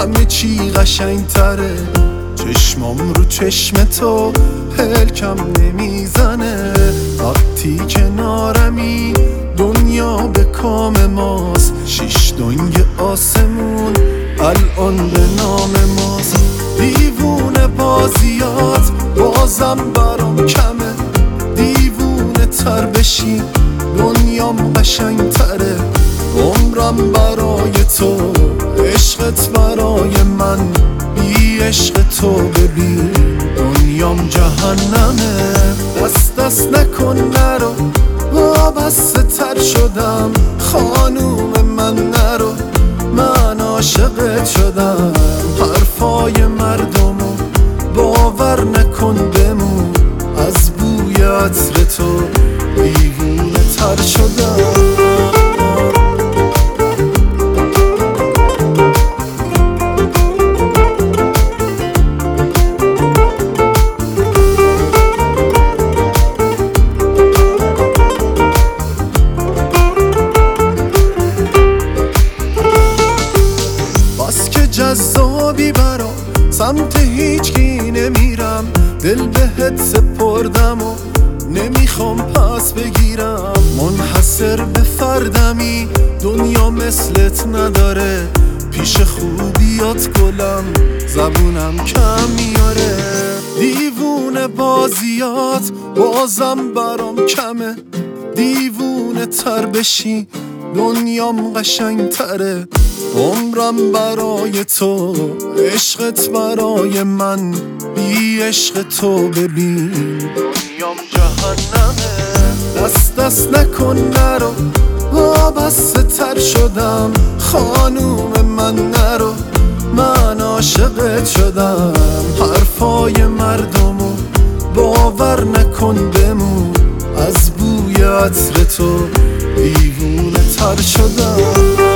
همه چی قشنگ تره. چشمام رو چشم تو هلکم نمیزنه. وقتی کنارمی دنیا به کام ماست. شیش دنگ آسمون الان به نام ماست. دیوونه بازیات بازم برام کمه. دیوونه تر بشی دنیام قشنگ تره. عمرم برای تو، عشقت برای من. بی عشق تو ببین دنیام جهنمه. دست نکن نرو، وابسته تر شدم. خانوم من نرو، من عاشقت شدم. حرفای مردمو باور نکن بمون. از بوی عطر تو دیوونه تر شدم. جذابی برام، سمت هیچکی نمیرم. دل بهت سپردم و نمیخوام پس بگیرم. منحصر به فردمی، دنیا مثلت نداره. پیش خوبیات گلم، زبونم کم میاره. دیوونه بازیات بازم برام کمه. دیوونه تر بشی دنیام قشنگ تره. عمرم برای تو، عشقت برای من. بی عشق تو ببین دنیام جهنمه. دست نکن نرو، وابسته تر شدم. خانوم من نرو، من عاشقت شدم. حرفای مردمو باور نکن بمون. از بوی عطر تو دیوونه تر شدم.